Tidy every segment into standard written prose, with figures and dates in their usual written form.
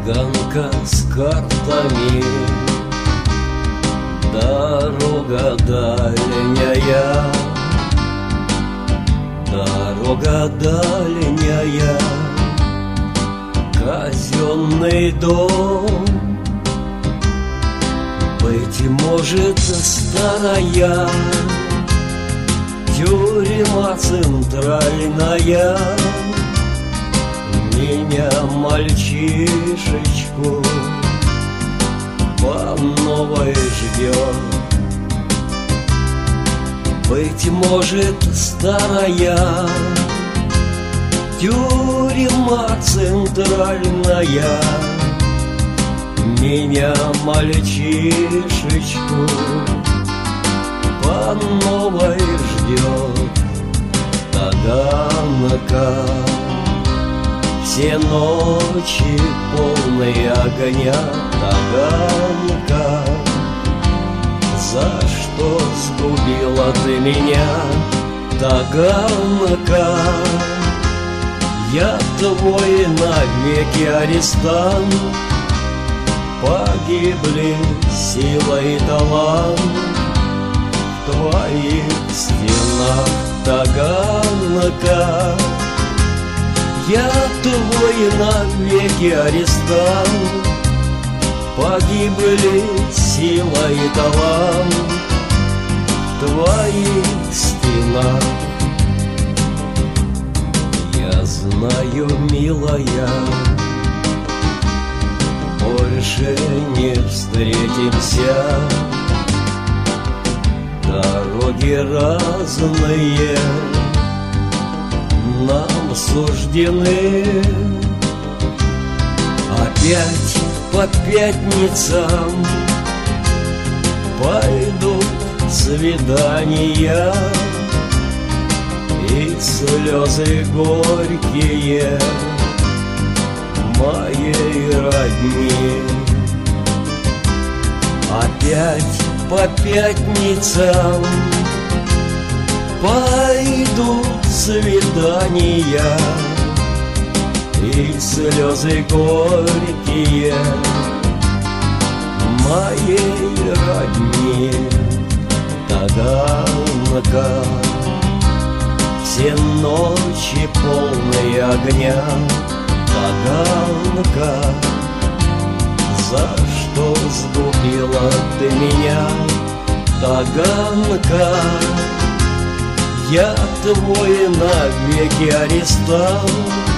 Таганка с картами, дорога дальняя, дорога дальняя, казенный дом. Быть может, старая тюрьма центральная меня, мальчишечку, по новой ждет. Быть может, старая тюрьма центральная меня, мальчишечку, по новой ждет. Таганка, все ночи полные огня. Таганка, за что сгубила ты меня? Таганка, я твой навеки арестант. Погибли сила и талант в твоих стенах. Таганка, я твой навеки арестант. Погибли сила и талант в твоих стенах. Я знаю, милая, больше не встретимся. Дороги разные нам суждены. Опять по пятницам пойдут свидания и слезы горькие моей родни. Опять по пятницам пойдут свидания и слезы горькие моей родни. Таганка, все ночи полные огня. Таганка, за что сгубила ты меня? Таганка, я твой навеки арестант.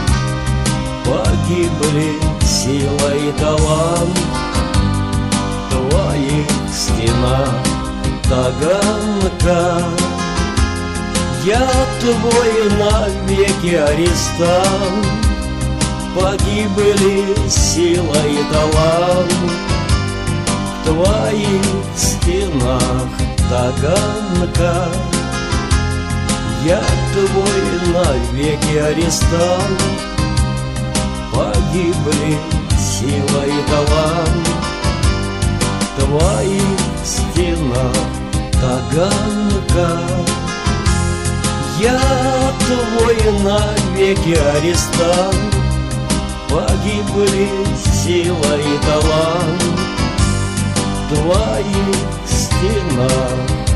Погибли сила и талант в твоих стенах. Таганка, я твой навеки арестант. Погибли сила и талант в твоих стенах. Таганка, я твой навеки арестант. Погибли сила и талант в твоих стенах. Таганка, я твой навеки арестант. Погибли сила и талант в твоих стенах.